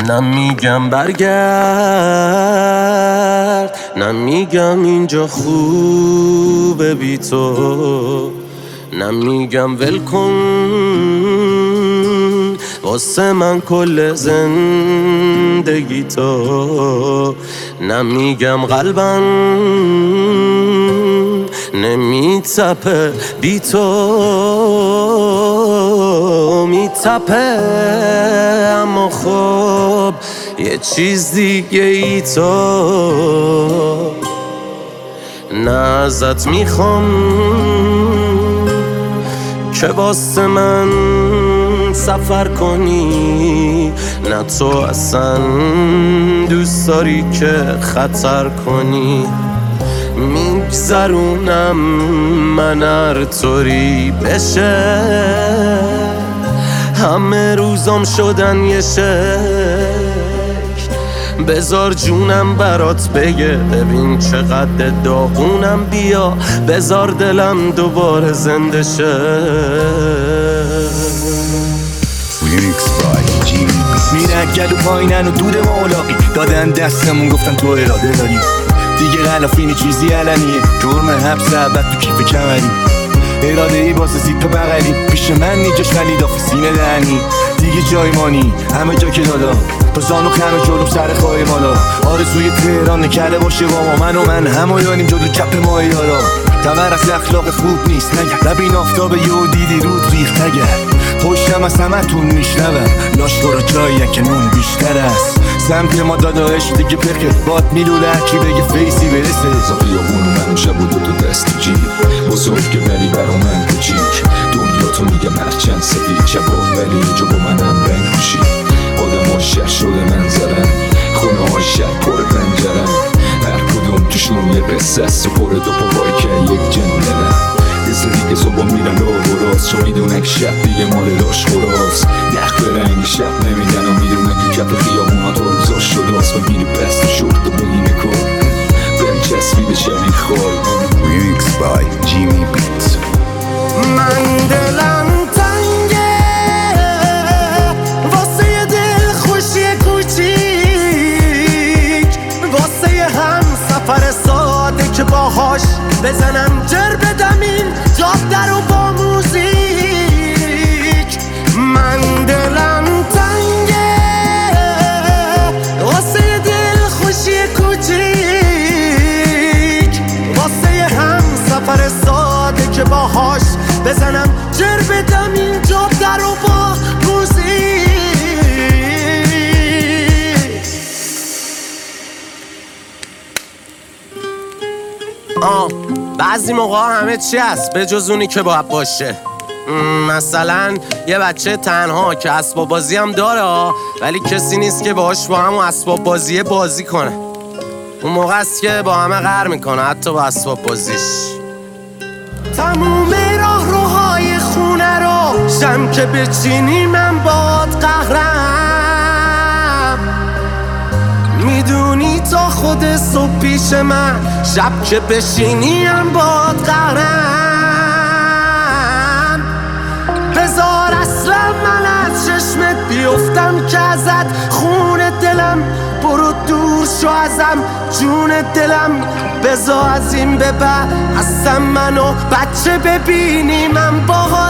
نمیگم برگرد، نمیگم اینجا خوبه بی تو، نمیگم ول کن واسه من کل زندگی تو، نمیگم قلبم نمیتپه بی تو، میتپه اما خب یه چیز دیگه ای تو. نه ازت میخوام که واسه من سفر کنی، نه تو اصلا دوست داری که خطر کنی. میگذرونم من هر طوری بشه، همه روزام شدن یه شکل. بذار جونم برات بگه ببین چقدر داغونم، بیا بذار دلم دوباره زنده شه. میرن گلو پایینن و دود مولاقی دادن دستمون گفتن تو اراده داری، دیگه غلافینی چیزی علنیه، جرم حبس ابد تو کیف کمری، اراده ای واسه زیپ بغلی، پیش من نیجاش ولی دافی سینه دهنی، دیگه جای مانی همه جا که دادا تا زانو خمه جلوم سر خواهی مالا، آرزوی تهران نکرده باشه با ما، من و من همایانیم جلو کپ ماه یارا. تمر از اخلاق خوب نیست نگه، لب این آفتاب یه دیدی رود ریخت نگه، پشتم از همتون میشنوم لاشگورا جاییه که نون بیشتر است، سمت ما داداش دیگه پرکه باد میلوله هرکی بگه فیسی برسه. زاقیابون و من شب و دو دست تو جیب بزرگ که ولی برا من کوچیک، دنیا تو میگم هرچند سفید شبا ولی اینجا با منم رنگ پوشی، آدم ها شهر شده منظرن، خونه ها شهر پر پنجرن، هر کدوم توشون یه قصه است و پر دو پاوایی که یک جنگلن، یه سری که صبح میرن رو براز چون میدونن که شب دیگه مال لاش خوراز، نخ به رنگ شب نمیدن و میدونن که کپ خیابون ها تا روزا شداست و میری بست و شورت و بگینه کن بهم چسبیده شبیه خال. Remix by Jimmy Beats. من دلم تنگه واسه یه دل خوشی کوچیک، واسه یه هم سفر ساده که باهاش بزنم جر بدم این جاده رو با موزیک. من دلم تنگه واسه یه دل خوشی کوچیک، واسه یه هم سفر ساده که باهاش بزنم جر بدم این جاده رو با موزیک. بعضی موقع همه چی هست به جز اونی که باید باشه. مثلا یه بچه تنها که اسباب بازی هم داره ولی کسی نیست که باهاش با همون اسباب بازیه بازی کنه، اون موقع است که با همه قهر میکنه حتی با اسباب بازیش. تموم راهروهای خونه رو شم که بچینی من باد قهرم، میدونی تا خود صبح پیش من، شب که بشینی هم باد قهرم. بذار اصلا من از چشمت بیفتم که ازت خون دلم، برو دور شو ازم جون دلم، بذار از این به بعد اصلا منو بچه ببینی من باهات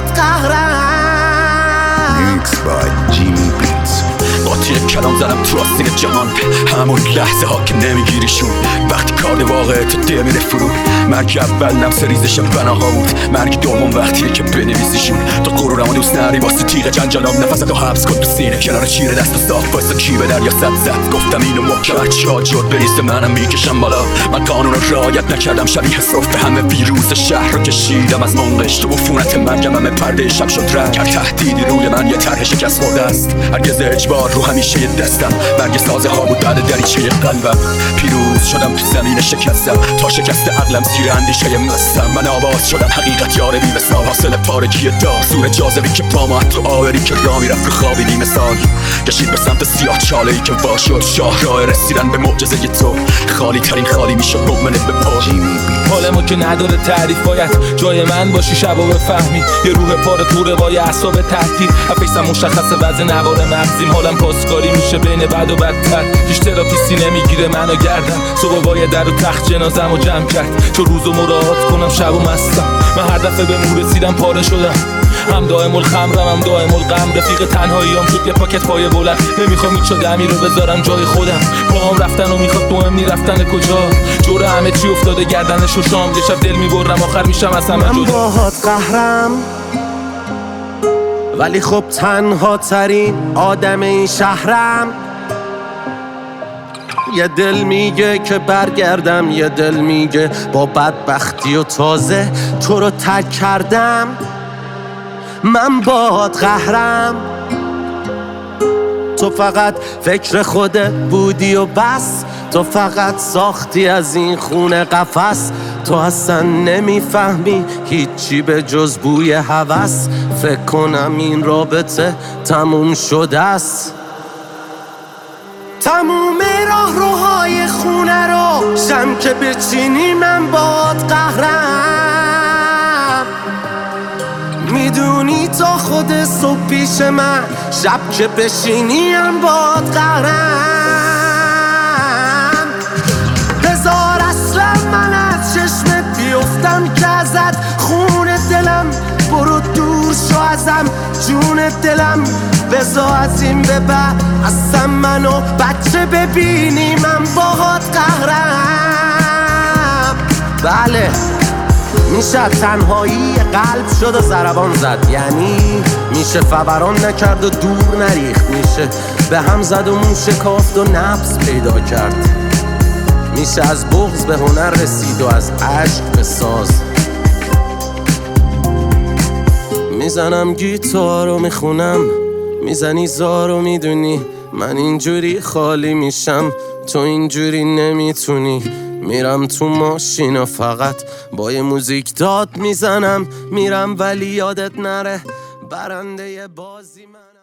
قهرم. Remix by Jimmy Beats. با یک کلام زدم تو آستین جهان، همون لحظه ها که نمیگیریشون، وقتی کار واقعه تو ده میره فرو. مرگ اول نفس ریزش بناها بود، مرگ دوم وقتیه که بنویسیشون. تو غرورمو دوست نداری واسه تیغ جنجالام، نفستو حبس کن تو سینه کنار چیره دست و صاف واسه کی به دریا زد. گفتم اینو محکم هرچی ها جد بریزه منم میکشم بالا، من قانون رو رعایت نکردم، شبیه صرف به همه ویروس شهر رو کشیدم از منقش، تو عفونت مرگم همه پرده شب شد رنگ. هر تهدیدی روی من یه طرح شکست خورده است، هرگز اجبار رو همیشه یه دستم، مرگ سازه ها بود بعد دریچه قلبم. پیروز روز شدم تو زمین شکستم تا شکست عقلم زیر اندیشه مستم من آواز شدم حقیقت یار بی مثال حاصل پارگی دار سور جاذبی که پامو تو آوری که را میرفت رو خوابی بی مثال کشید به سمت سیاه چاله ای که وا شد شاهراه رسیدن به معجزه تو خالی ترین خالی میشد مؤمنت به پا حالمو که نداره تعریف باید جای من باشی شب و بفهمی یه روح پاره تو روای اعصاب تعطیل افیسم مشخصه وضع نوار مغزیم حالم پاسکاری میشه بین بد و بدتر هیچ تراپیستی نمیگیره منو گردن صبح باید در و تخت جنازم و جمع کرد تو روزو مراعات کنم شب و مستم من هر دفعه به مو رسیدم پاره شدم هم دائم الخمرم هم دائم الغم رفیق تنهاییام شد یه پاکت پای بلند نمیخوام هیچ دمی رو بذارم جای خودم پاهم رفتن و میخواد مهم نی رفتن کجا جور همه چی افتاده گردنش و شام یه شب دل میبرم آخر میشم از همه من جدا باهات قهرم ولی خب تنها ترین آدم این شهرم یه دل میگه که برگردم یه دل میگه با بدبختی و تازه تو رو ترک کردم من باهات قهرم تو فقط فکر خودت بودی و بس تو فقط ساختی از این خونه قفس تو اصلا نمیفهمی هیچی به جز بوی هوس فکر کنم این رابطه تموم شده است تموم راهروهای خونه رو شم که بچینی من باهات قهرم میدونی تا خود صبح پیش من شب که بشینی هم باهات قهرم بذار اصلا من از چشمت بیفتم که ازت خون دلم برو دور شو ازم جون دلم بذار از این به بعد اصلا منو بچه ببینی من باهات قهرم بله میشه تنهایی قلب شد و ضربان زد یعنی میشه فوران نکرد و دور نریخت میشه به هم زد و مون شکافت و نبض پیدا کرد میشه از بغض به هنر رسید و از عشق به ساز میزنم گیتار و میخونم میزنی زار و میدونی من اینجوری خالی میشم تو اینجوری نمیتونی میرم تو ماشین و فقط با یه موزیک داد میزنم میرم ولی یادت نره برنده بازی من